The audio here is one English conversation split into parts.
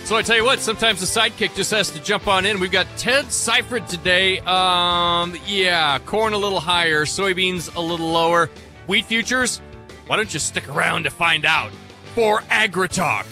So I tell you what, sometimes the sidekick just has to jump on in. We've got Ted Seifert today. Corn a little higher, soybeans a little lower. Wheat futures, why don't you stick around to find out for AgriTalk.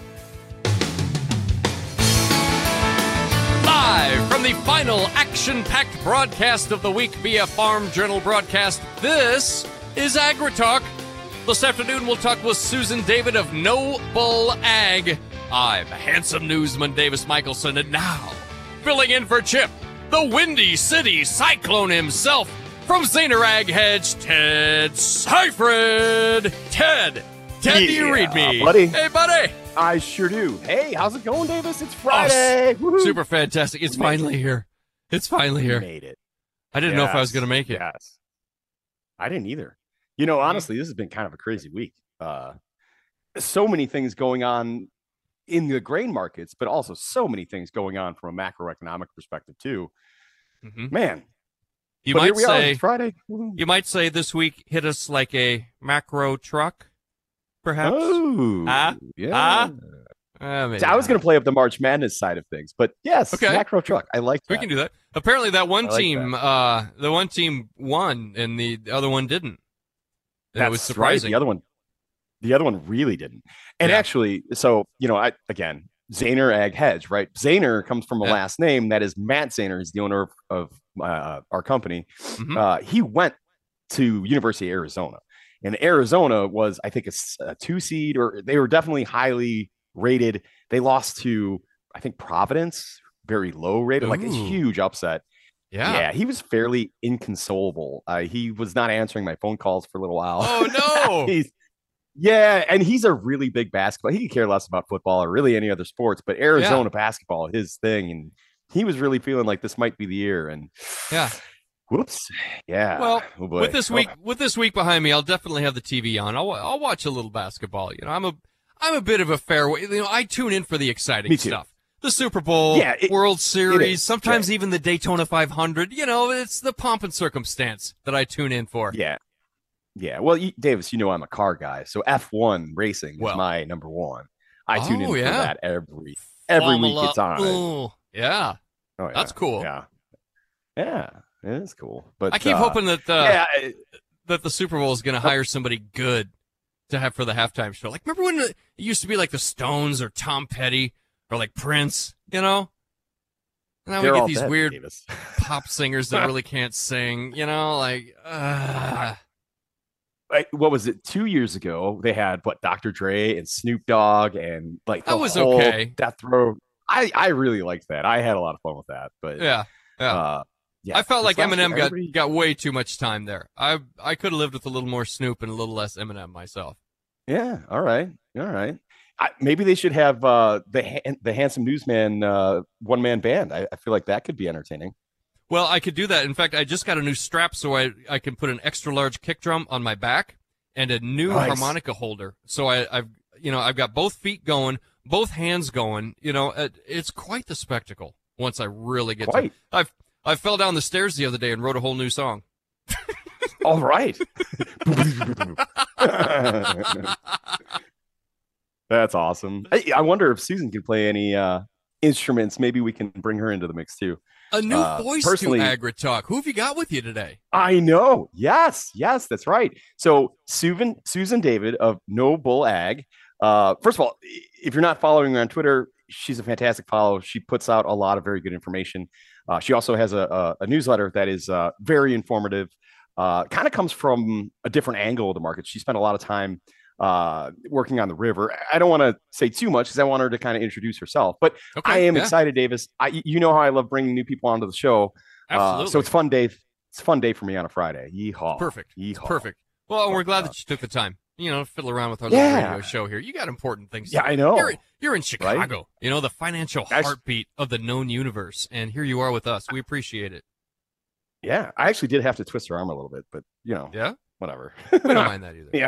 Live from the final action-packed broadcast of the week via Farm Journal broadcast, this is AgriTalk. This afternoon, we'll talk with Susan David of No Bull Ag. I'm handsome newsman Davis Michelson, and now, filling in for Chip, the Windy City Cyclone himself, from Zaner Ag Hedge, Ted Seifert. Ted, do you read me? Buddy. Hey, buddy. I sure do. Hey, how's it going, Davis? It's Friday. Super fantastic. It's finally here. It's finally here. Made it. I didn't know if I was going to make it. Yes. I didn't either. You know, honestly, this has been kind of a crazy week. So many things going on in the grain markets, but also so many things going on from a macroeconomic perspective, too. Mm-hmm. Man. You might say, it's Friday. You might say this week hit us like a macro truck, perhaps. Oh, yeah. I was going to play up the March Madness side of things, but yes, okay. Macro truck. I like that. We can do that. Apparently, that one team, the one team won, and the other one didn't. That was surprising. Right. The other one really didn't. And actually, so again, Zaner Ag Hedge, right? Zaner comes from a last name that is Matt Zaner. He's the owner of our company. Mm-hmm. He went to University of Arizona, and Arizona was, I think, a 2 seed, or they were definitely highly rated. They lost to, I think, Providence, very low rated, like a huge upset. Yeah, he was fairly inconsolable. He was not answering my phone calls for a little while. Oh, no. And he's a really big basketball. He could care less about football or really any other sports, but Arizona basketball, his thing. And he was really feeling like this might be the year. And whoops. Yeah. Well, with this week behind me, I'll definitely have the TV on. I'll watch a little basketball. You know, I'm a bit of a fairway. You know, I tune in for the exciting stuff. The Super Bowl, World Series, sometimes even the Daytona 500. You know, it's the pomp and circumstance that I tune in for. Yeah. Yeah. Well, Davis, you know I'm a car guy, so F1 racing is my number one. I tune in for that every week it's on. Oh, yeah. Oh, yeah. That's cool. Yeah. Yeah, it is cool. But I keep hoping that that the Super Bowl is going to hire somebody good to have for the halftime show. Like, remember when it used to be like the Stones or Tom Petty or like Prince, you know? Now we get these weird pop singers that really can't sing, you know, like what was it? 2 years ago, they had Dr. Dre and Snoop Dogg and like that was okay. Death Row. I really liked that. I had a lot of fun with that. But I felt like Eminem got way too much time there. I could have lived with a little more Snoop and a little less Eminem myself. Yeah. All right. Maybe they should have the Handsome Newsman one-man band. I feel like that could be entertaining. Well, I could do that. In fact, I just got a new strap so I can put an extra large kick drum on my back and a new harmonica holder. So I've got both feet going, both hands going. You know, it's quite the spectacle once I really get to it. I fell down the stairs the other day and wrote a whole new song. All right. That's awesome. I wonder if Susan can play any instruments. Maybe we can bring her into the mix too. A new voice to AgriTalk. Who have you got with you today? I know. Yes, that's right. So Susan David of No Bull Ag. First of all, if you're not following her on Twitter, she's a fantastic follow. She puts out a lot of very good information. She also has a newsletter that is very informative. Kind of comes from a different angle of the market. She spent a lot of time working on the river. I don't want to say too much because I want her to kind of introduce herself, but I am excited, Davis. You know how I love bringing new people onto the show. Absolutely. So it's fun day. It's a fun day for me on a Friday. Yeehaw. Perfect. Perfect. Well, we're glad that you took the time, fiddle around with our little radio show here. You got important things to do. I know. You're in Chicago, right? The financial heartbeat of the known universe. And here you are with us. We appreciate it. Yeah. I actually did have to twist her arm a little bit, but whatever. We don't mind that either. Yeah.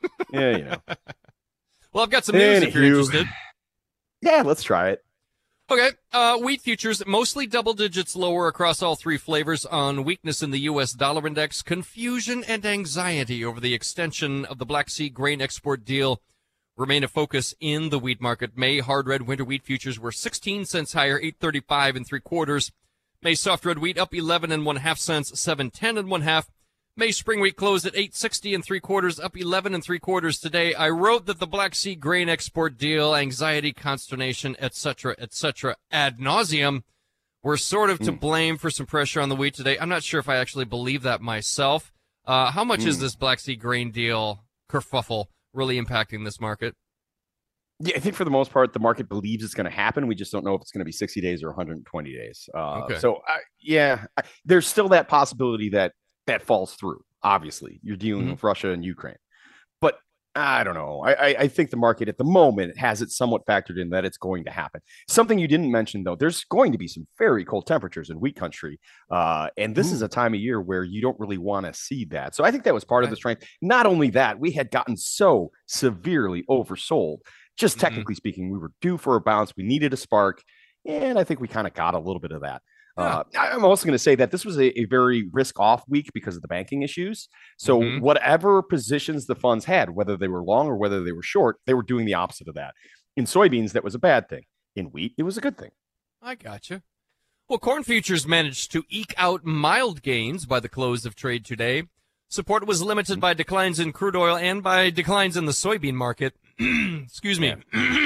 Well, I've got some news if you're interested. Yeah, let's try it. Okay. Wheat futures mostly double digits lower across all three flavors on weakness in the U.S. dollar index, confusion and anxiety over the extension of the Black Sea grain export deal remain a focus in the wheat market. May hard red winter wheat futures were 16 cents higher, 8.35 3/4. May soft red wheat up 11 1/2 cents, 7.10 1/2. May spring wheat closed at 8.60 3/4, up 11 3/4 today. I wrote that the Black Sea grain export deal, anxiety, consternation, etc., ad nauseum, were sort of to blame for some pressure on the wheat today. I'm not sure if I actually believe that myself. How much is this Black Sea grain deal kerfuffle really impacting this market? Yeah, I think for the most part, the market believes it's going to happen. We just don't know if it's going to be 60 days or 120 days. Okay. So, there's still that possibility that falls through. Obviously, you're dealing with Russia and Ukraine. But I don't know. I think the market at the moment has it somewhat factored in that it's going to happen. Something you didn't mention, though, there's going to be some very cold temperatures in wheat country. And this is a time of year where you don't really want to see that. So I think that was part of the strength. Not only that, we had gotten so severely oversold. Just technically speaking, we were due for a bounce. We needed a spark. And I think we kind of got a little bit of that. I'm also going to say that this was a very risk-off week because of the banking issues. So whatever positions the funds had, whether they were long or whether they were short, they were doing the opposite of that. In soybeans, that was a bad thing. In wheat, it was a good thing. I gotcha. Well, corn futures managed to eke out mild gains by the close of trade today. Support was limited by declines in crude oil and by declines in the soybean market. Excuse me.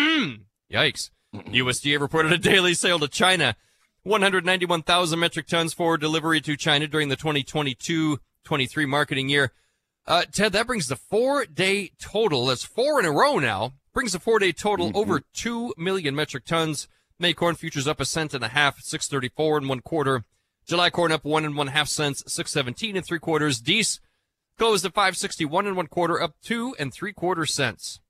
Yikes. USDA reported a daily sale to China. 191,000 metric tons for delivery to China during the 2022-23 marketing year. Ted, that brings the 4-day total, that's 4 in a row now, brings the 4-day total over 2 million metric tons. May corn futures up 1.5 cents, 6.34 1/4. July corn up 1 1/2 cents, 6.17 3/4. Dees closed at 5.61 1/4, up 2 3/4 cents.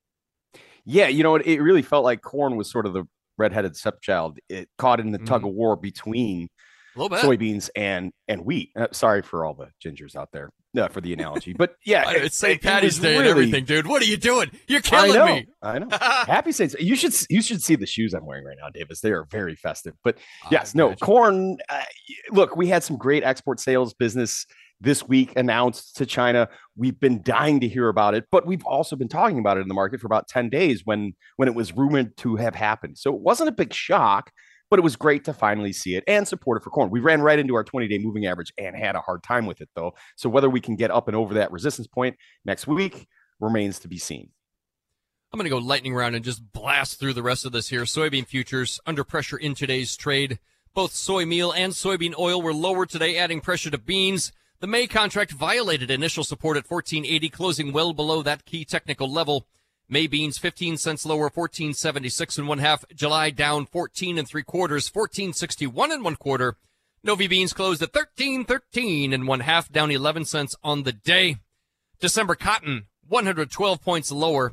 Yeah, it really felt like corn was sort of the redheaded stepchild. It caught in the tug of war between soybeans and wheat. Sorry for all the gingers out there for the analogy, but yeah, it's St. Patty's Day and everything, dude. What are you doing? You're killing me. I know. Happy Saints. You should see the shoes I'm wearing right now, Davis. They are very festive. But yes, corn. Look, we had some great export sales business this week announced to China. We've been dying to hear about it, but we've also been talking about it in the market for about 10 days when it was rumored to have happened. So it wasn't a big shock, but it was great to finally see it and support it for corn. We ran right into our 20-day moving average and had a hard time with it, though. So whether we can get up and over that resistance point next week remains to be seen. I'm going to go lightning round and just blast through the rest of this here. Soybean futures under pressure in today's trade. Both soy meal and soybean oil were lower today, adding pressure to beans. The May contract violated initial support at 14.80, closing well below that key technical level. May beans 15 cents lower, 14.76 1/2. July down 14 3/4, 14.61 1/4. Novi beans closed at 13.13 1/2, down 11 cents on the day. December cotton 112 points lower,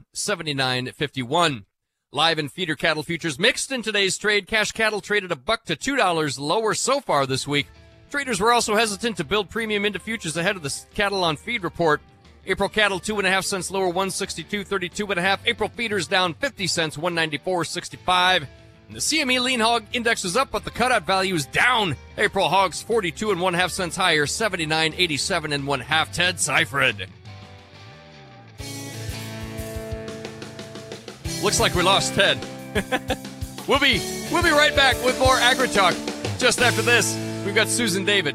79.51. Live and feeder cattle futures mixed in today's trade. Cash cattle traded $1 to $2 lower so far this week. Traders were also hesitant to build premium into futures ahead of the cattle on feed report. April cattle 2.5 cents lower, 162.32 1/2. April feeders down 50 cents, 194.65. And the CME lean hog index is up, but the cutout value is down. April hogs 42 1/2 cents higher, 79.87 1/2. Ted Seifried. Looks like we lost Ted. We'll be right back with more AgriTalk just after this. We've got Susan David.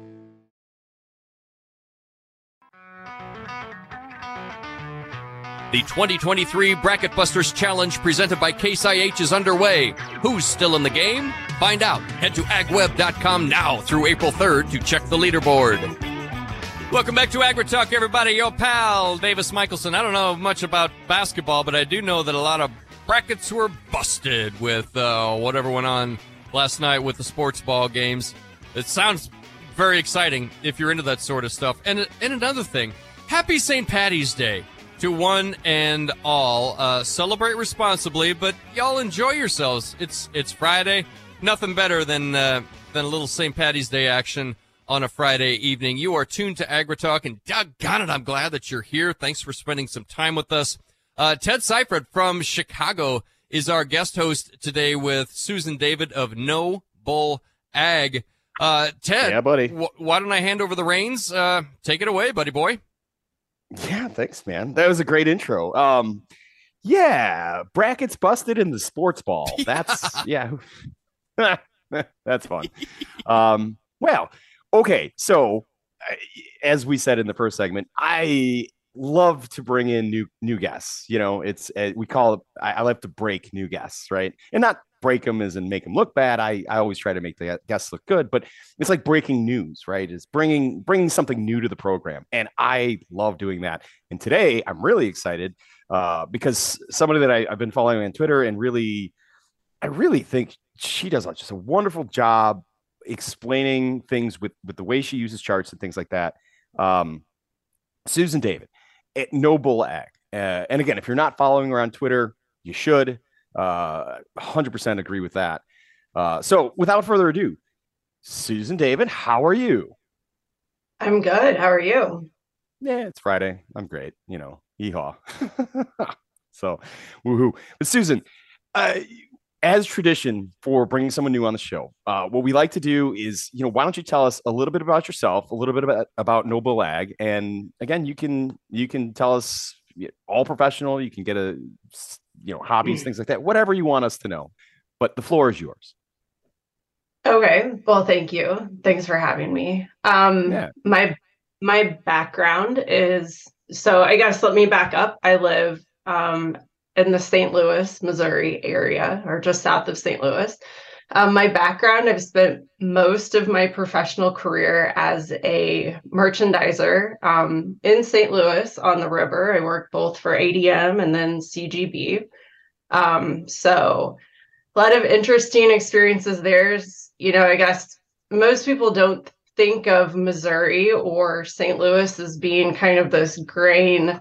The 2023 Bracket Busters Challenge presented by Case IH is underway. Who's still in the game? Find out. Head to agweb.com now through April 3rd to check the leaderboard. Welcome back to AgriTalk, everybody. Your pal, Davis Michelson. I don't know much about basketball, but I do know that a lot of brackets were busted with whatever went on last night with the sports ball games. It sounds very exciting if you're into that sort of stuff. And another thing, happy St. Patty's Day to one and all. Celebrate responsibly, but y'all enjoy yourselves. It's Friday. Nothing better than a little St. Patty's Day action on a Friday evening. You are tuned to AgriTalk, and doggone it, I'm glad that you're here. Thanks for spending some time with us. Ted Seifried from Chicago is our guest host today with Susan David of No Bull Ag. Ted, yeah, buddy. Why don't I hand over the reins? Take it away, buddy boy. Yeah, thanks, man. That was a great intro. Yeah, brackets busted in the sports ball. That's yeah. That's fun. Well, okay. So, as we said in the first segment, I love to bring in new guests. You know, it's we call it. I like to break new guests, right? And not break them as in make them look bad. I always try to make the guests look good, but it's like breaking news, right? It's bringing something new to the program, and I love doing that. And today, I'm really excited because somebody that I've been following on Twitter and I really think she does just a wonderful job explaining things with the way she uses charts and things like that. Um, Susan David at No Bull Ag. And again, if you're not following her on Twitter, you should. 100% agree with that. So without further ado, Susan David, how are you? I'm good. How are you? Yeah, it's Friday. I'm great. You know, yeehaw. So, woohoo. But Susan, uh, as tradition for bringing someone new on the show, what we like to do is, you know, why don't you tell us a little bit about yourself, a little bit about No Bull Ag, and again, you can tell us all professional. You can get hobbies, things like that, whatever you want us to know. But the floor is yours. Okay. Well, thank you. Thanks for having me. Yeah. My background is, so I guess let me back up. I live in the St. Louis, Missouri area, or just south of St. Louis. My background, I've spent most of my professional career as a merchandiser in St. Louis on the river. I worked both for ADM and then CGB. So a lot of interesting experiences there. I guess most people don't think of Missouri or St. Louis as being kind of this grain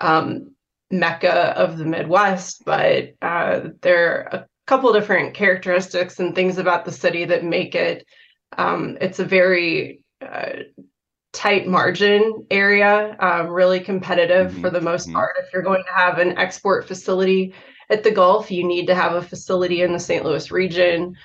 mecca of the Midwest, but there are a couple different characteristics and things about the city that make it, it's a very tight margin area, really competitive for the most part. If you're going to have an export facility at the Gulf, you need to have a facility in the St. Louis region.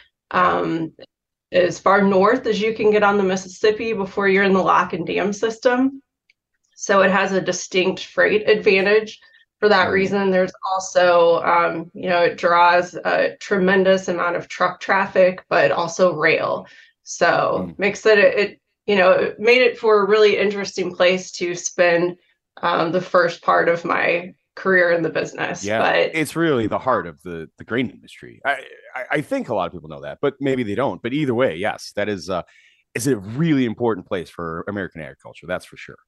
As far north as you can get on the Mississippi before you're in the lock and dam system. So it has a distinct freight advantage. For that reason, there's also, it draws a tremendous amount of truck traffic, but also rail. So makes it made it for a really interesting place to spend the first part of my career in the business. Yeah, but it's really the heart of the grain industry. I think a lot of people know that, but maybe they don't. But either way, yes, that is a really important place for American agriculture. That's for sure.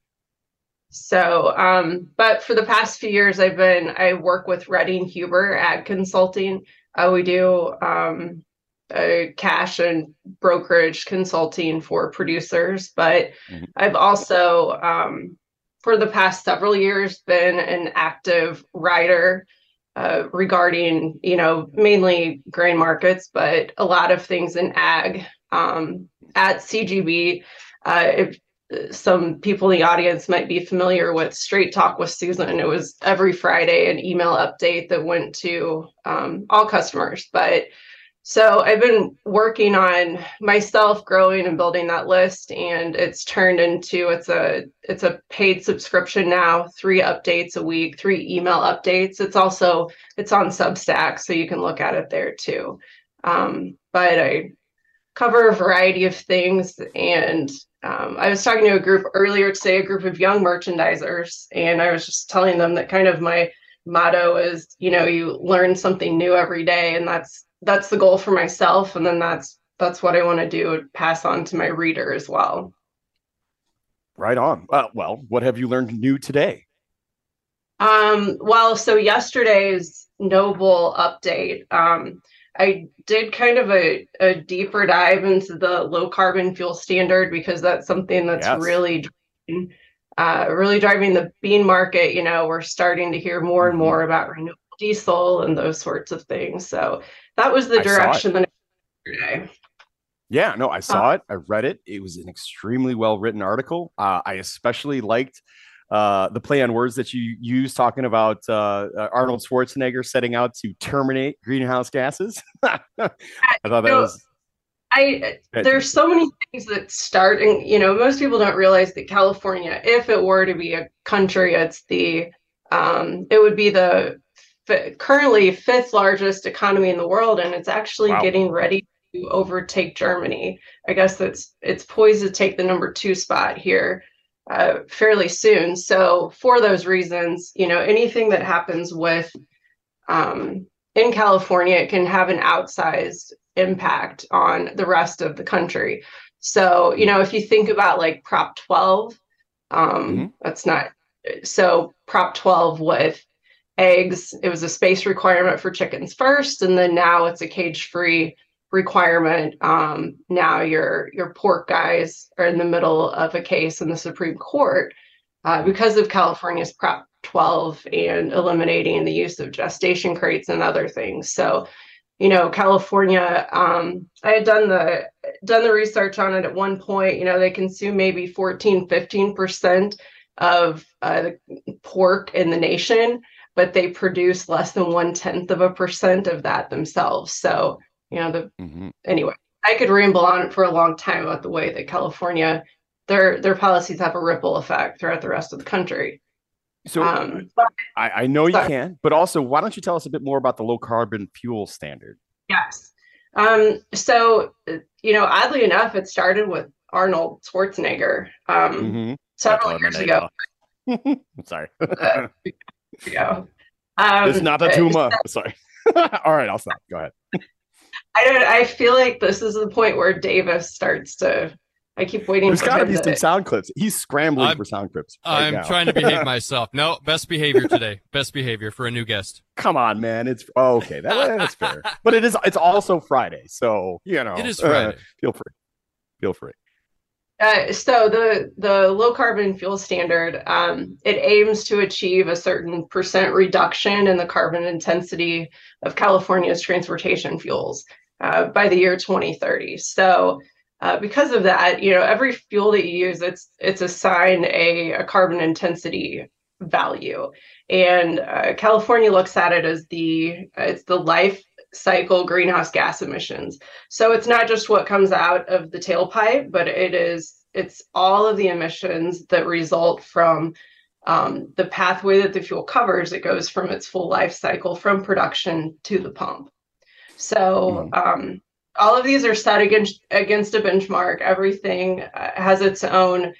So, but for the past few years, I work with Redding Huber Ag Consulting. We do cash and brokerage consulting for producers, but I've also, for the past several years, been an active writer regarding, mainly grain markets, but a lot of things in ag. At CGB, if some people in the audience might be familiar with Straight Talk with Susan. It was every Friday an email update that went to all customers. But so I've been working on myself growing and building that list, and it's turned into it's a paid subscription now, 3 updates a week, 3 email updates. It's on Substack, so you can look at it there too. But I cover a variety of things, and I was talking to a group earlier today, a group of young merchandisers, and I was just telling them that kind of my motto is, you learn something new every day, and that's the goal for myself, and then that's what I want to do, pass on to my reader as well. Right on. Well, what have you learned new today? So yesterday's No Bull update, I did kind of a deeper dive into the low carbon fuel standard, because that's something that's really driving the bean market. We're starting to hear more and more about renewable diesel and those sorts of things. So that was the direction that yesterday. Yeah, no, I saw it. I read it. It was an extremely well-written article. I especially liked the play on words that you used, talking about Arnold Schwarzenegger setting out to terminate greenhouse gases. I thought that was. There's so many things that start, and most people don't realize that California, if it were to be a country, it would be the currently fifth largest economy in the world, and it's actually Wow. getting ready to overtake Germany. I guess it's poised to take the number 2 spot here fairly soon. So for those reasons, anything that happens with in California, it can have an outsized impact on the rest of the country. So, if you think about like Prop 12, that's not so Prop 12 with eggs, it was a space requirement for chickens first, and then now it's a cage-free requirement. Now your pork guys are in the middle of a case in the Supreme Court because of California's Prop 12 and eliminating the use of gestation crates and other things. So, California, I had done the research on it at one point. They consume maybe 15% of the pork in the nation, but they produce less than 0.1% of that themselves. So, anyway, I could ramble on for a long time about the way that California, their policies have a ripple effect throughout the rest of the country. So I know you can, but also, why don't you tell us a bit more about the low carbon fuel standard? Yes. So, oddly enough, it started with Arnold Schwarzenegger several years ago. I'm sorry. It's not a tumor. Sorry. All right, I'll stop. Go ahead. I feel like this is the point where Davis starts to. I keep waiting. There's got to be some sound clips. He's scrambling for sound clips. I'm trying to behave myself. No, best behavior today. Best behavior for a new guest. Come on, man. It's okay. That's fair. But it's also Friday, so it is Friday. Feel free. So the low carbon fuel standard, it aims to achieve a certain percent reduction in the carbon intensity of California's transportation fuels by the year 2030. So because of that, every fuel that you use, it's assigned a carbon intensity value, and California looks at it as it's the life cycle greenhouse gas emissions. So it's not just what comes out of the tailpipe, but it's all of the emissions that result from the pathway that the fuel covers. It goes from its full life cycle from production to the pump. So all of these are set against a benchmark. Everything has its own,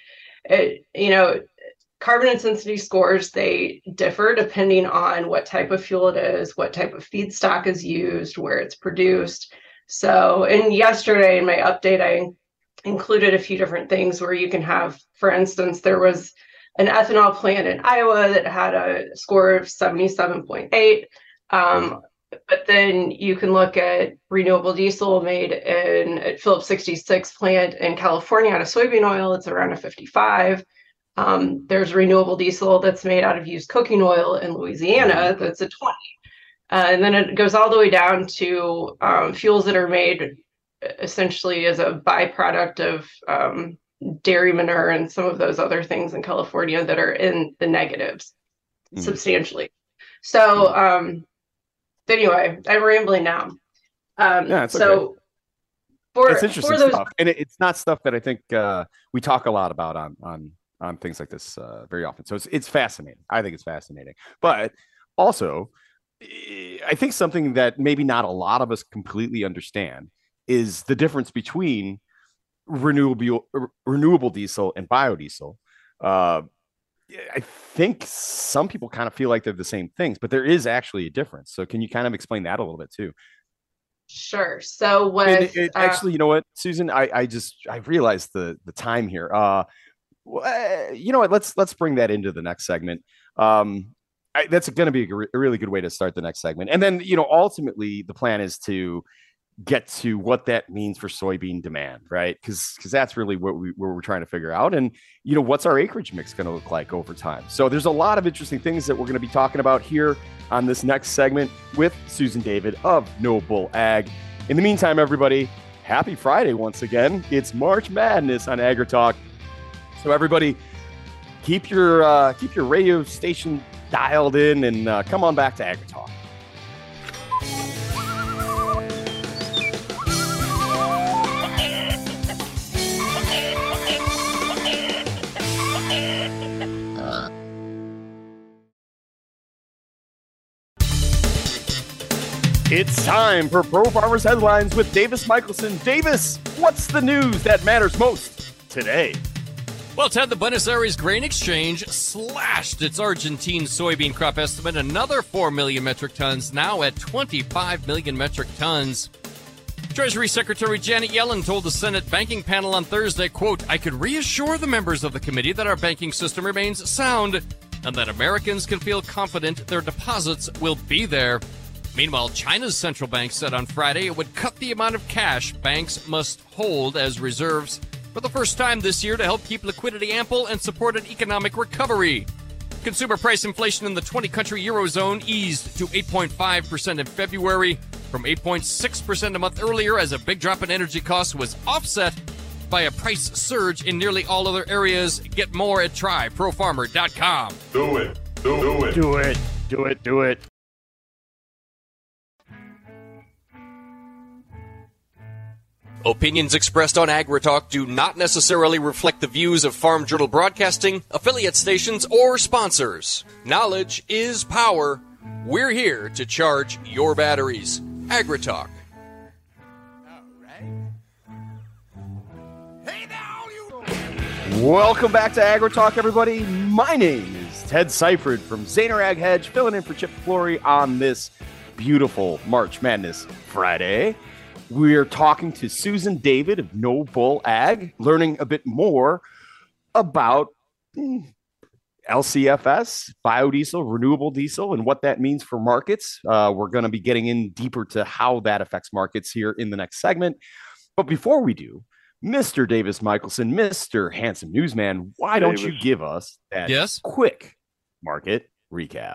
carbon intensity scores. They differ depending on what type of fuel it is, what type of feedstock is used, where it's produced. So, and yesterday in my update, I included a few different things where you can have, for instance, there was an ethanol plant in Iowa that had a score of 77.8. But then you can look at renewable diesel made at Phillips 66 plant in California out of soybean oil. It's around a 55. There's renewable diesel that's made out of used cooking oil in Louisiana that's a 20. And then it goes all the way down to fuels that are made essentially as a byproduct of dairy manure and some of those other things in California that are in the negatives substantially. So anyway, I'm rambling now. It's so okay. It's interesting stuff, and it's not stuff that I think we talk a lot about on things like this very often. So it's fascinating. I think it's fascinating, but also I think something that maybe not a lot of us completely understand is the difference between renewable diesel and biodiesel. I think some people kind of feel like they're the same things, but there is actually a difference. So can you kind of explain that a little bit too? Sure. So with actually, you know what, Susan, I realized the time here. You know what? Let's bring that into the next segment. That's going to be a really good way to start the next segment, and then ultimately the plan is to get to what that means for soybean demand, right? Because that's really what we're trying to figure out. And, what's our acreage mix going to look like over time? So there's a lot of interesting things that we're going to be talking about here on this next segment with Susan David of No Bull Ag. In the meantime, everybody, happy Friday once again. It's March Madness on AgriTalk. So everybody, keep your radio station dialed in and come on back to AgriTalk. It's time for Pro Farmers Headlines with Davis Michelson. Davis, what's the news that matters most today? Well, Ted, the Buenos Aires Grain Exchange slashed its Argentine soybean crop estimate another 4 million metric tons, now at 25 million metric tons. Treasury Secretary Janet Yellen told the Senate banking panel on Thursday, quote, "I could reassure the members of the committee that our banking system remains sound and that Americans can feel confident their deposits will be there." Meanwhile, China's central bank said on Friday it would cut the amount of cash banks must hold as reserves for the first time this year to help keep liquidity ample and support an economic recovery. Consumer price inflation in the 20-country Eurozone eased to 8.5% in February from 8.6% a month earlier as a big drop in energy costs was offset by a price surge in nearly all other areas. Get more at tryprofarmer.com. Do it. Do it. Do it. Do it. Do it. Opinions expressed on AgriTalk do not necessarily reflect the views of Farm Journal Broadcasting, affiliate stations, or sponsors. Knowledge is power. We're here to charge your batteries. AgriTalk. Welcome back to AgriTalk, everybody. My name is Ted Seifert from Zaner Ag Hedge, filling in for Chip Flory on this beautiful March Madness Friday. We're talking to Susan David of No Bull Ag, learning a bit more about LCFS, biodiesel, renewable diesel, and what that means for markets. We're going to be getting in deeper to how that affects markets here in the next segment. But before we do, Mr. Davis Michelson, Mr. Handsome Newsman, why don't you give us that quick market recap?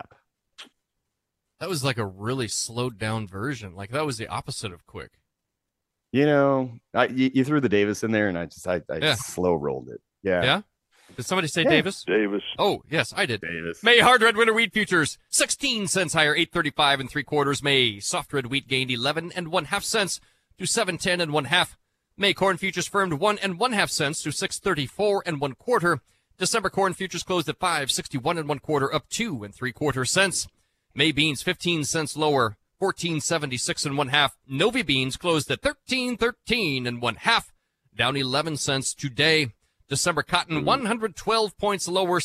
That was like a really slowed down version. Like that was the opposite of quick. You know, you threw the Davis in there, and I slow rolled it. Yeah. Yeah? Did somebody say Davis? Davis. Oh, yes, I did. Davis. May hard red winter wheat futures 16 cents higher, 8.35 3/4. May soft red wheat gained 11 1/2 cents to 7.10 1/2. May corn futures firmed 1 1/2 cents to 6.34 1/4. December corn futures closed at 5.61 1/4, up 2 3/4 cents. May beans 15 cents lower, 14.76 1/2. Novi beans closed at 13.13 1/2, down 11 cents today. December cotton 112 points lower,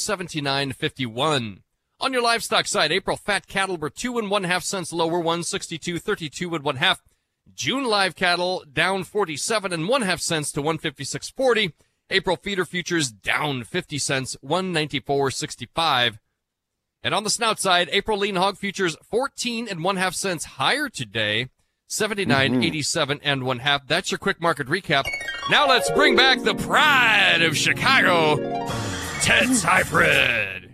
79.51. On your livestock side, April fat cattle were 2 1/2 cents lower, 162.32 1/2. June live cattle down 47 1/2 cents to 156.40. April feeder futures down 50 cents, 194.65. And on the snout side, April lean hog futures 14 1/2 cents higher today, 79.87 1/2. That's your quick market recap. Now let's bring back the pride of Chicago, Ted Seifert.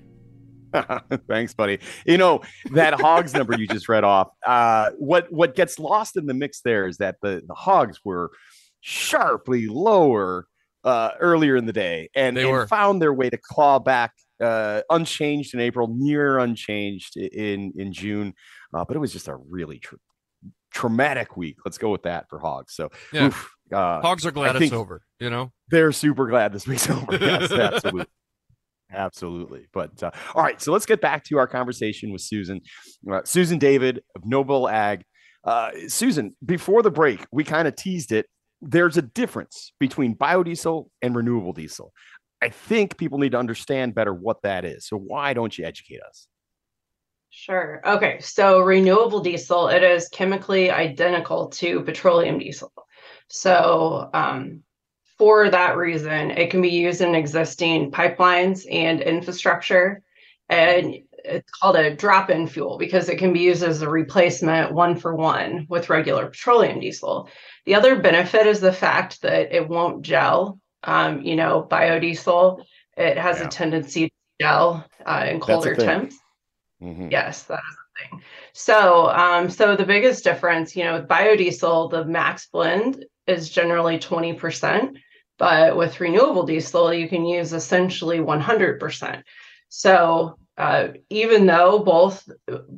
Thanks, buddy. You know, that hogs number you just read off, what gets lost in the mix there is that the hogs were sharply lower earlier in the day and found their way to claw back unchanged in April, near unchanged in June. But it was just a really traumatic week. Let's go with that for hogs. So yeah. Hogs are glad it's over, you know? They're super glad this week's over. Yes, absolutely. Absolutely. But all right, so let's get back to our conversation with Susan. Susan David of No Bull Ag. Susan, before the break, we kind of teased it. There's a difference between biodiesel and renewable diesel. I think people need to understand better what that is. So why don't you educate us? Sure. Okay. So renewable diesel, it is chemically identical to petroleum diesel. So for that reason, it can be used in existing pipelines and infrastructure. And it's called a drop-in fuel because it can be used as a replacement 1-for-1 with regular petroleum diesel. The other benefit is the fact that it won't gel. Biodiesel, it has a tendency to gel in colder temps. Mm-hmm. Yes, that is the thing. So the biggest difference, with biodiesel, the max blend is generally 20%, but with renewable diesel, you can use essentially 100%. So even though both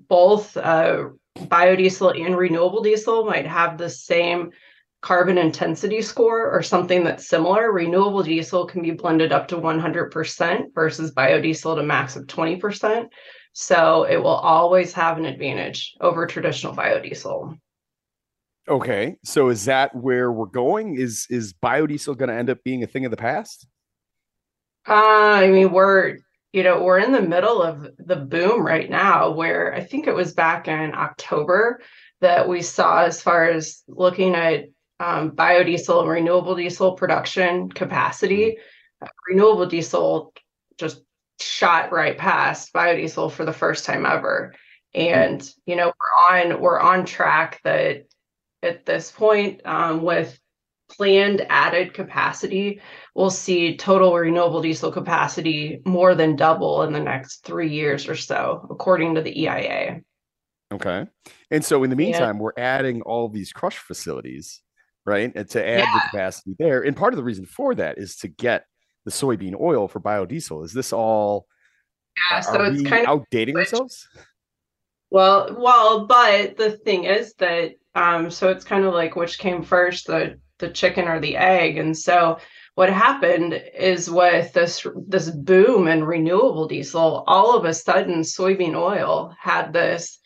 biodiesel and renewable diesel might have the same carbon intensity score or something that's similar, renewable diesel can be blended up to 100% versus biodiesel to max of 20%. So it will always have an advantage over traditional biodiesel. Okay, so is that where we're going? Is biodiesel going to end up being a thing of the past? I mean, we're in the middle of the boom right now, where I think it was back in October that we saw, as far as looking at biodiesel and renewable diesel production Mhm. capacity, renewable diesel just shot right past biodiesel for the first time ever. Hmm. And we're on track that at this point, with planned added capacity, we'll see total renewable diesel capacity more than double in the next 3 years or so, according to the EIA. Okay, and so in the And meantime, we're adding all these crush facilities, right, and to yeah, add the capacity there. And part of the reason for that is to get the soybean oil for biodiesel. Is this all? yeah. Are So it's we kind of outdating switch. ourselves? Well, but the thing is that so it's kind of like which came first, the chicken or the egg. And so what happened is with this boom in renewable diesel, all of a sudden soybean oil had this,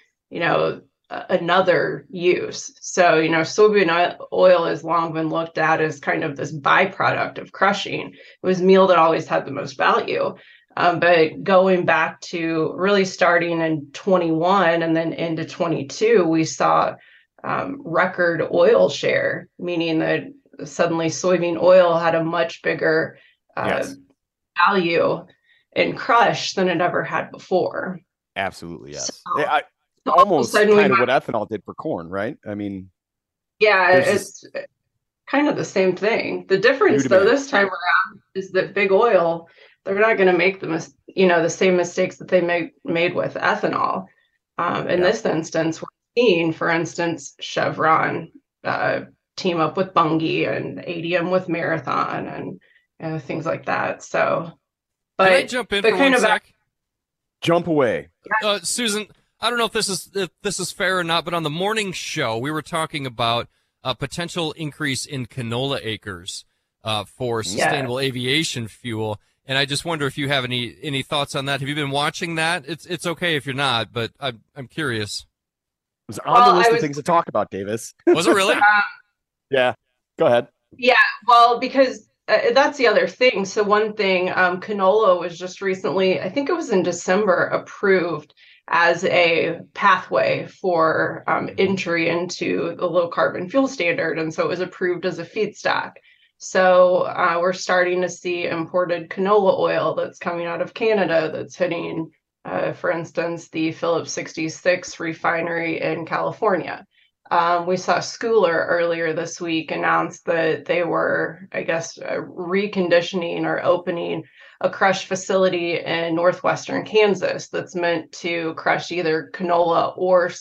another use. So, soybean oil has long been looked at as kind of this byproduct of crushing. It was meal that always had the most value. But going back to really starting in 21 and then into 22, we saw record oil share, meaning that suddenly soybean oil had a much bigger uh, Yes, value in crush than it ever had before. absolutely. So Yes, all of a almost sudden we kind of have, what ethanol did for corn, right? I mean, yeah, there's this it's kind of the same thing. The new difference, though, demand. this time around is that big oil, they're not going to make the same mistakes that they made with ethanol. In Yeah. this instance, we're seeing, for instance, Chevron uh, team up with Bunge and ADM with Marathon and things like that. So, Can I but jump in but for kind one of back, sec? Jump away. Susan, I don't know if this is fair or not, but on the morning show we were talking about a potential increase in canola acres for yeah. sustainable aviation fuel, and I just wonder if you have any thoughts on that. Have you been watching that? It's okay if you're not, but I'm curious. It was on the Well, I list of was things to talk about, Davis. Was it really? Yeah. Go ahead. Yeah, well, because that's the other thing. So one thing, canola was just recently, I think it was in December, approved as a pathway for Mhm. entry into the low carbon fuel standard, and so it was approved as a feedstock. So we're starting to see imported canola oil that's coming out of Canada that's hitting, for instance, the Phillips 66 refinery in California. We saw Schooler earlier this week announce that they were, I guess, reconditioning or opening a crush facility in northwestern Kansas that's meant to crush either canola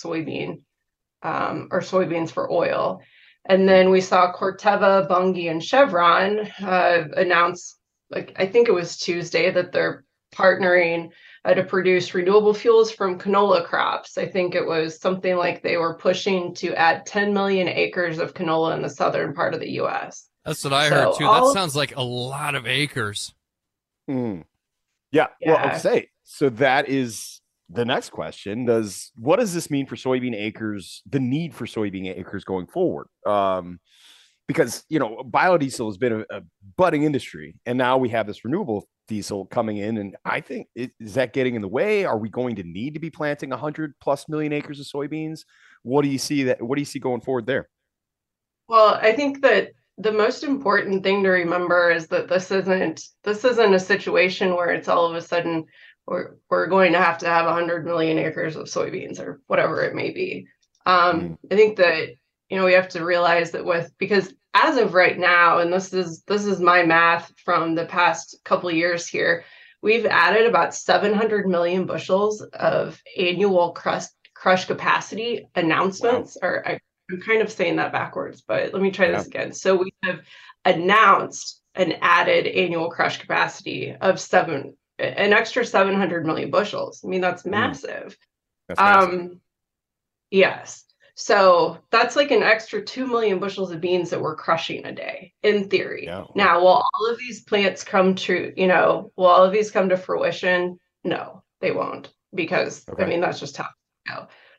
or soybeans for oil. And then Mhm. we saw Corteva, Bunge, and Chevron announce, like I think it was Tuesday, that they're partnering to produce renewable fuels from canola crops. I think it was something like they were pushing to add 10 million acres of canola in the southern part of the U.S. That's what I heard So too. That all, sounds like a lot of acres. Mm. Yeah. Well, I'll yeah. say so that is the next question. What does this mean for soybean acres, the need for soybean acres going forward? Because biodiesel has been a budding industry, and now we have this renewable diesel coming in, and I think is that getting in the way? Are we going to need to be planting 100+ million acres of soybeans? What do you see going forward there? Well, I think that the most important thing to remember is that this isn't a situation where it's all of a sudden we're going to have 100 million acres of soybeans or whatever it may be. Mm. I think that we have to realize that because as of right now, and this is my math from the past couple of years here, we've added about 700 million bushels of annual crush capacity Wow. announcements, or I'm kind of saying that backwards, but let me try Yeah. this again. So we have announced an added annual crush capacity of an extra 700 million bushels. I mean, that's Mm. massive. That's massive. Um, yes. So that's like an extra 2 million bushels of beans that we're crushing a day, in theory. Yeah. Wow. Now, will all of these plants will all of these come to fruition? No, they won't, because I Okay. mean, that's just how it go.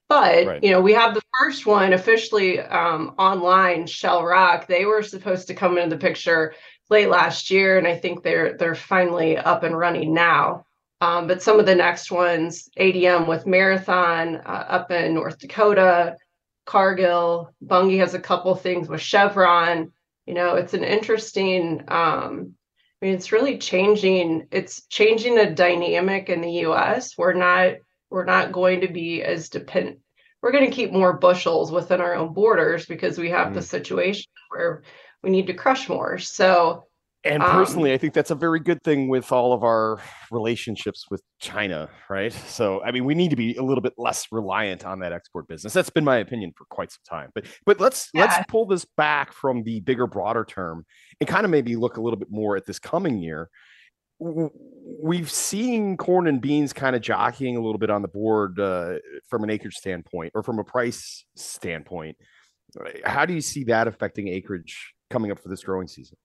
But, Right. we have the first one officially online, Shell Rock. They were supposed to come into the picture late last year, and I think they're finally up and running now. But some of the next ones, ADM with Marathon up in North Dakota, Cargill, Bunge has a couple things with Chevron. It's an interesting, it's really changing. It's changing the dynamic in the US. We're not going to be as dependent. We're going to keep more bushels within our own borders because we have the situation where we need to crush more. So, and personally, I think that's a very good thing with all of our relationships with China, right? So, I mean, we need to be a little bit less reliant on that export business. That's been my opinion for quite some time. But let's pull this back from the bigger, broader term and kind of maybe look a little bit more at this coming year. We've seen corn and beans kind of jockeying a little bit on the board from an acreage standpoint or from a price standpoint. How do you see that affecting acreage coming up for this growing season?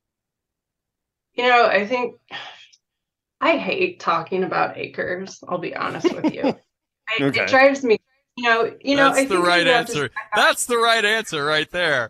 I think I hate talking about acres. I'll be honest with you. Okay. It drives me. That's the right answer. That's the right answer right there.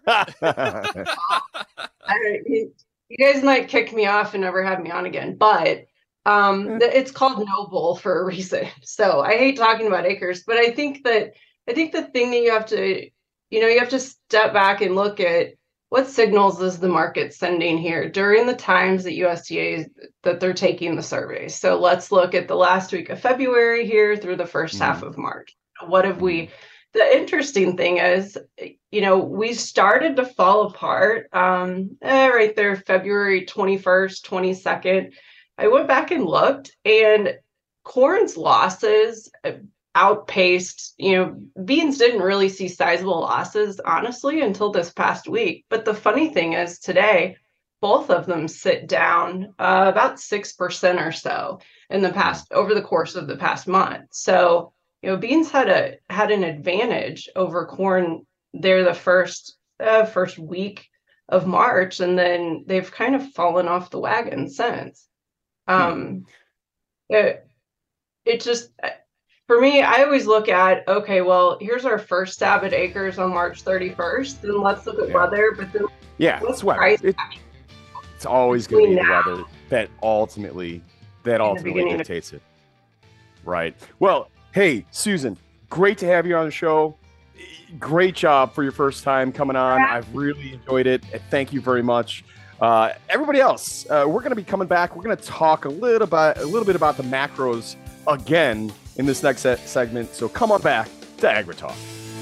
You guys might kick me off and never have me on again, but it's called no bull for a reason. So I hate talking about acres, but I think the thing that you have to step back and look at what signals is the market sending here during the times that USDA that they're taking the surveys. So let's look at the last week of February here through the first half of March. What have we? The interesting thing is, we started to fall apart right there, February 21st, 22nd. I went back and looked, and corn's losses outpaced, beans didn't really see sizable losses, honestly, until this past week. But the funny thing is today, both of them sit down about 6% or so over the course of the past month. So, beans had an advantage over corn there the first week of March, and then they've kind of fallen off the wagon since. It just, for me, I always look at, okay, well, here's our first stab at acres on March 31st, then let's look at weather, but then it's weather. It's always going to be the weather that ultimately dictates it. Right. Well, hey, Susan, great to have you on the show. Great job for your first time coming on. I've really enjoyed it. Thank you very much. Everybody else, we're going to be coming back. We're going to talk a little bit about the macros again in this next segment. So come on back to AgriTalk.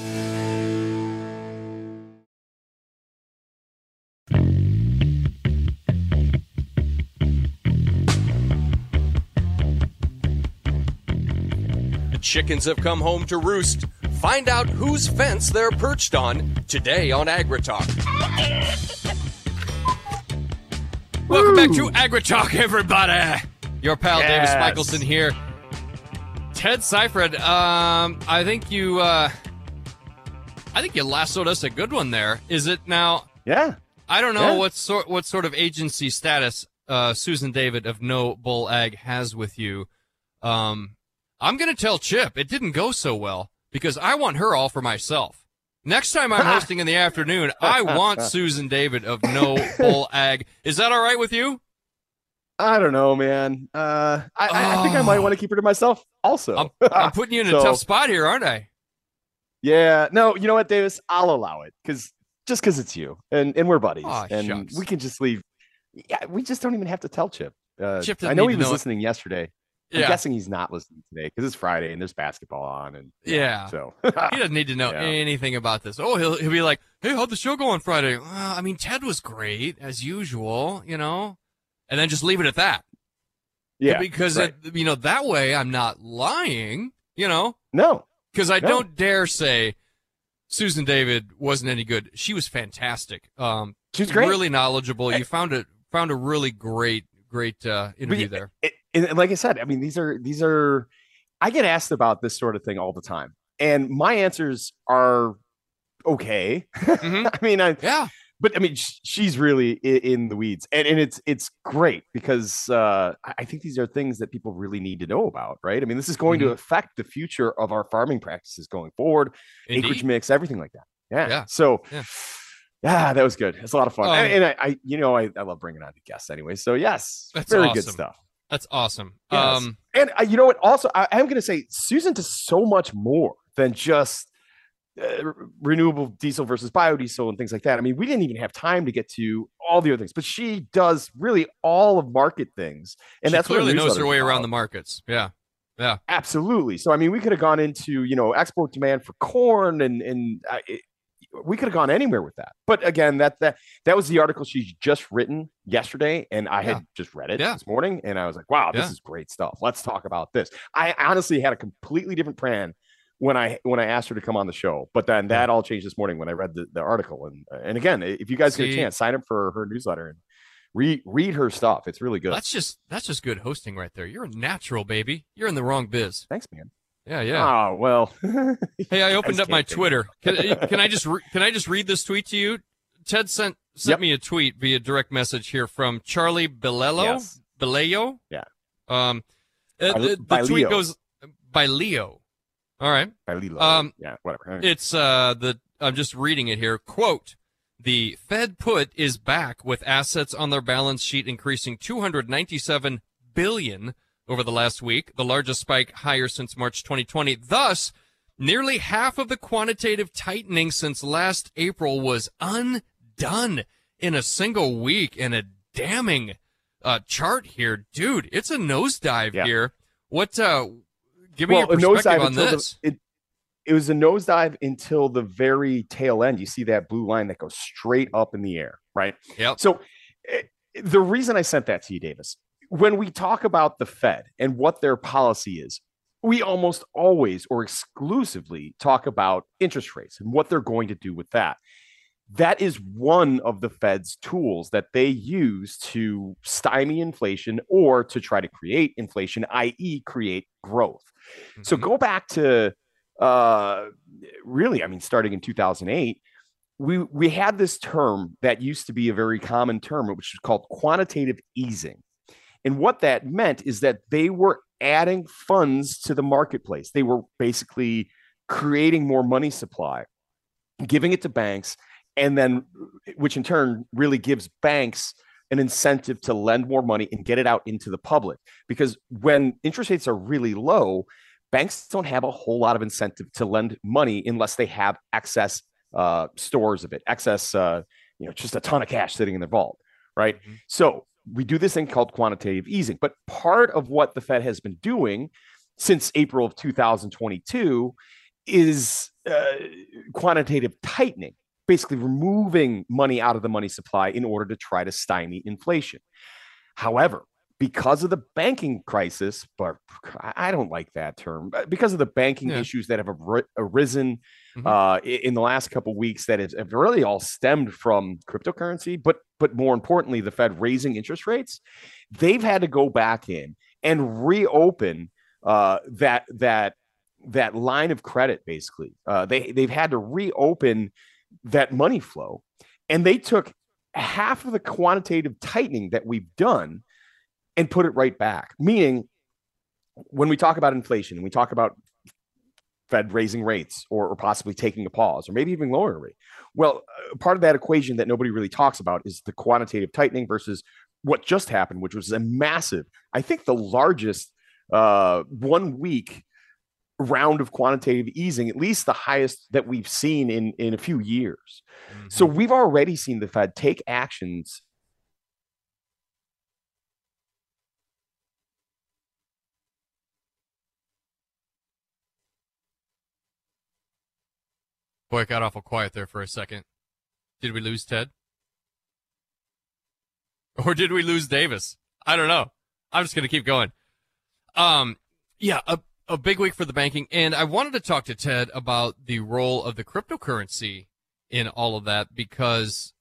Chickens have come home to roost. Find out whose fence they're perched on today on AgriTalk. Welcome back to AgriTalk, everybody. Your pal Davis Michelson here. Ted Seifried, I think you lassoed us a good one there. Is it now? Yeah. I don't know what sort of agency status Susan David of No Bull Ag has with you. I'm going to tell Chip it didn't go so well because I want her all for myself. Next time I'm hosting in the afternoon, I want Susan David of No Bull Ag. Is that all right with you? I don't know, man. I think I might want to keep her to myself also. I'm putting you in a tough spot here, aren't I? Yeah. No, you know what, Davis? I'll allow it because it's you and we're buddies. And shucks. We can just leave. Yeah, we just don't even have to tell Chip. Chip I know he was listening yesterday. I'm Yeah. guessing he's not listening today because it's Friday and there's basketball on. And so he doesn't need to know anything about this. Oh, he'll be like, hey, how'd the show go on Friday? Well, I mean, Ted was great as usual, and then just leave it at that. Yeah, because that way I'm not lying, No, because I don't dare say Susan David wasn't any good. She was fantastic. She was great, really knowledgeable. You found a really great interview there. And like I said, I mean, these are, I get asked about this sort of thing all the time. And my answers are okay. Mm-hmm. I mean, but I mean, she's really in the weeds, and it's great because I think these are things that people really need to know about, right? I mean, this is going to affect the future of our farming practices going forward, acreage mix, everything like that. Yeah. So, yeah, that was good. It's a lot of fun, and I love bringing on the guests anyway. So yes, that's very awesome. Good stuff. That's awesome. Yes. And you know what? Also, I'm going to say Susan does so much more than just renewable diesel versus biodiesel and things like that. I mean, we didn't even have time to get to all the other things, but she does really all of market things, and she that's clearly knows her way around the markets. Yeah, absolutely. So I mean, we could have gone into export demand for corn, and we could have gone anywhere with that. But again, that was the article she's just written yesterday, and I had just read it this morning, and I was like, wow, this is great stuff. Let's talk about this. I honestly had a completely different plan when I asked her to come on the show, but then that all changed this morning when I read the article. And again, if you guys get a chance, sign up for her newsletter and read her stuff. It's really good. That's just good hosting right there. You're a natural, baby. You're in the wrong biz. Thanks, man. Yeah. Oh, well. Hey, I opened up my Twitter. Can I just read this tweet to you? Ted sent me a tweet via direct message here from Charlie Bilello. Bilello. Yeah. The tweet goes by Leo. All right. By Lilo. Yeah, whatever. It's I'm just reading it here. Quote, the Fed put is back with assets on their balance sheet increasing $297 billion over the last week, the largest spike higher since March 2020. Thus, nearly half of the quantitative tightening since last April was undone in a single week, and a damning chart here. Dude, it's a nosedive here. What give me your perspective on this. It was a nosedive until the very tail end. You see that blue line that goes straight up in the air, right? Yep. So the reason I sent that to you, Davis, when we talk about the Fed and what their policy is, we almost always or exclusively talk about interest rates and what they're going to do with that. That is one of the Fed's tools that they use to stymie inflation or to try to create inflation, i.e. create growth. Mm-hmm. So go back to really, I mean, starting in 2008, we had this term that used to be a very common term, which is called quantitative easing. And what that meant is that they were adding funds to the marketplace. They were basically creating more money supply, giving it to banks, and then which in turn really gives banks an incentive to lend more money and get it out into the public. Because when interest rates are really low, banks don't have a whole lot of incentive to lend money unless they have excess stores of it, excess, just a ton of cash sitting in their vault, right? Mm-hmm. So we do this thing called quantitative easing. But part of what the Fed has been doing since April of 2022 is quantitative tightening, basically removing money out of the money supply in order to try to stymie inflation. However, because of the banking crisis, but I don't like that term, because of the banking issues that have arisen in the last couple of weeks that have really all stemmed from cryptocurrency, but more importantly, the Fed raising interest rates, they've had to go back in and reopen that line of credit. Basically, they've had to reopen that money flow, and they took half of the quantitative tightening that we've done and put it right back. Meaning, when we talk about inflation, we talk about Fed raising rates or possibly taking a pause or maybe even lowering a rate. Well, part of that equation that nobody really talks about is the quantitative tightening versus what just happened, which was a massive, I think the largest 1 week round of quantitative easing, at least the highest that we've seen in a few years. Mm-hmm. So we've already seen the Fed take actions. Boy, it got awful quiet there for a second. Did we lose Ted? Or did we lose Davis? I don't know. I'm just going to keep going. A big week for the banking. And I wanted to talk to Ted about the role of the cryptocurrency in all of that because,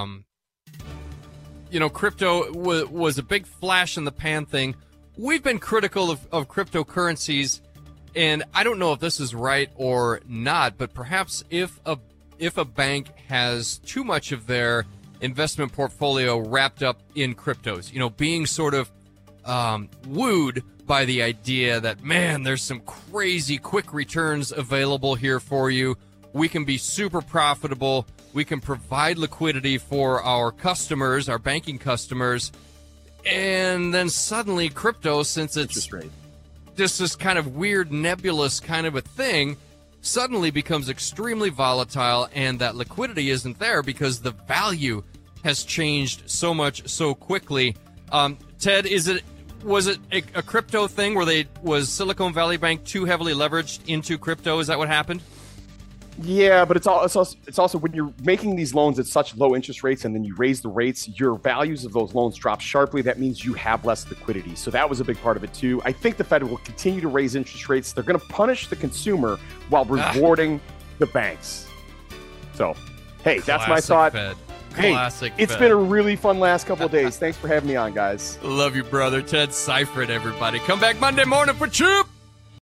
crypto was a big flash in the pan thing. We've been critical of cryptocurrencies. And I don't know if this is right or not, but perhaps if a if a bank has too much of their investment portfolio wrapped up in cryptos, being sort of wooed by the idea that, man, there's some crazy quick returns available here for you. We can be super profitable. We can provide liquidity for our customers, our banking customers. And then suddenly crypto, since it's just this kind of weird, nebulous kind of a thing, suddenly becomes extremely volatile, and that liquidity isn't there because the value has changed so much so quickly. Ted, was it a crypto thing where was Silicon Valley Bank too heavily leveraged into crypto? Is that what happened? Yeah, but it's also when you're making these loans at such low interest rates and then you raise the rates, your values of those loans drop sharply. That means you have less liquidity. So that was a big part of it too. I think the Fed will continue to raise interest rates. They're going to punish the consumer while rewarding the banks. So, hey, that's my thought. Fed. Hey, Classic it's Fed. been a really fun last couple of days. Thanks for having me on, guys. Love you, brother. Ted Seifert, everybody. Come back Monday morning for Chip.